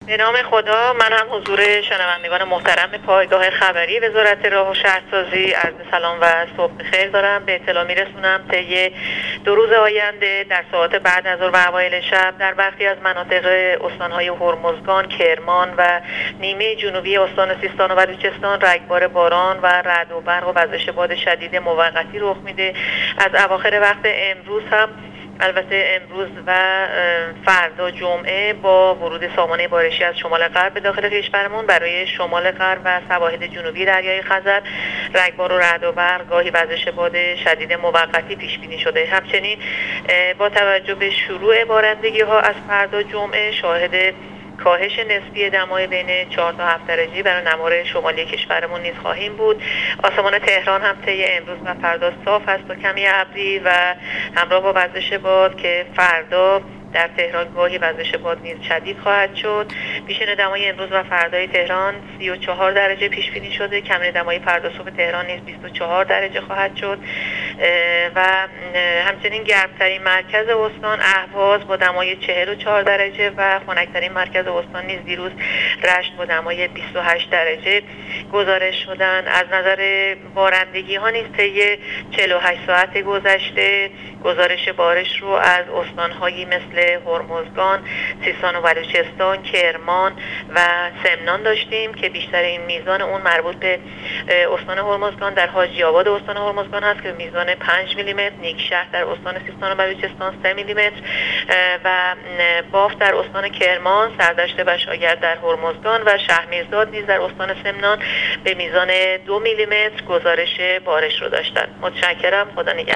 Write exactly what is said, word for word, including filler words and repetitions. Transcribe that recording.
به نام خدا. من هم حضور شنوندگان محترم پایگاه خبری وزارت راه و شهرسازی عرض سلام و صبح بخیر دارم. به اطلاع میرسونم طی دو روز آینده در ساعات بعد از ظهر و اوایل شب در برخی از مناطق استان‌های هرمزگان، کرمان و نیمه جنوبی استان سیستان و بلوچستان رگبار باران و رعد و برق و وزش باد شدید موقتی رخ میده. از اواخر وقت امروز هم البته امروز و فردا جمعه با ورود سامانه بارشی از شمال غرب به داخل کشورمون برای شمال غرب و سواحل جنوبی دریای خزر رگبار و رعد و برق گاهی وزش باد شدید موقتی پیش بینی شده. همچنین با توجه به شروع بارندگی ها از فردا جمعه شاهد کاهش نسبی دمای بین چهار تا هفت درجه برای نمار شمالی کشورمون نیز خواهیم بود. آسمان تهران هم طی امروز و فردا صاف است و کمی ابری و همراه با وزش باد که فردا در تهران گاهی وزش باد نیز شدید خواهد شد. پیشین دمای امروز و فردای تهران سی و چهار درجه پیش بینی شده. کمین دمای فردا صبح تهران نیز بیست و چهار درجه خواهد شد و همچنین گرمترین مرکز استان اهواز با دمای چهل و چهار درجه و خنکترین مرکز استان نیز دیروز رشت با دمای بیست و هشت درجه گزارش شدن. از نظر بارندگی ها نیز طی چهل و هشت ساعت گذشته گزارش بارش رو از استان‌هایی مثل هرمزگان، سیستان و بلوچستان، کرمان و سمنان داشتیم که بیشتر این میزان اون مربوط به استان هرمزگان در حاجی آباد استان هرمزگان هست که میزان پنج میلی متر، نیکشهر در استان سیستان و بلوچستان سه میلی متر و بافت در استان کرمان، سردشت بشاگرد در هرمزگان و شهرمیرزاد نیز در استان سمنان به میزان دو میلی متر گزارش بارش رو داشتن. متشکرم. خدا نگهدار.